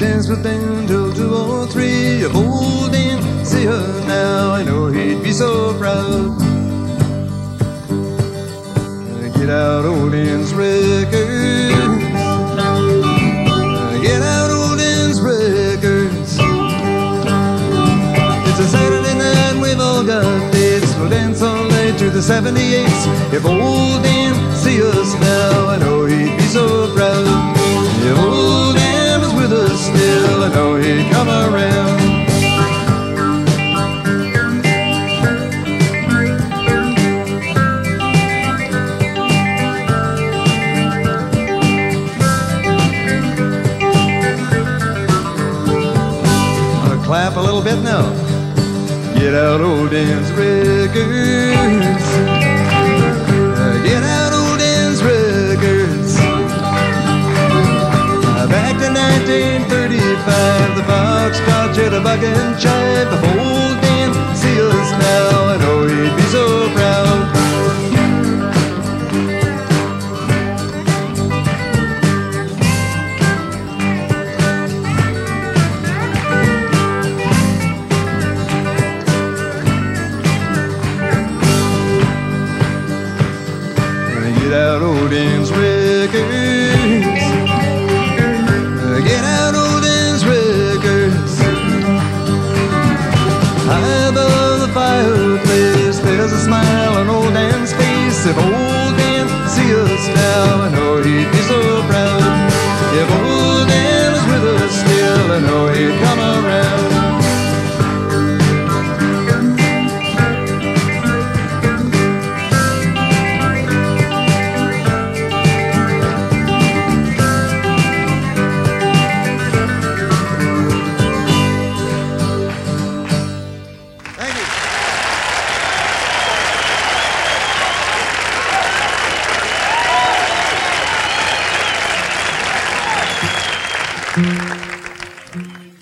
dance with them till 2 or 3. If old Dan see her now, I know he'd be so proud. Get out old Dan's records. Get out old Dan's records. It's a Saturday night, we've all got dates. We'll dance all night to the 78s. If old Dan see us now, I know he'd be so proud. If old Dan was with us still, I know he'd come around. Clap a little bit now. Get out old Dan's records. Get out old Dan's records. Back to 1935, the Foxtrot, Jitterbug and Jive. If old Dan see us now, I know he'd be so proud. Get out old Dan's records. Get out old Dan's records. High above the fireplace, there's a smile on old Dan's face. If old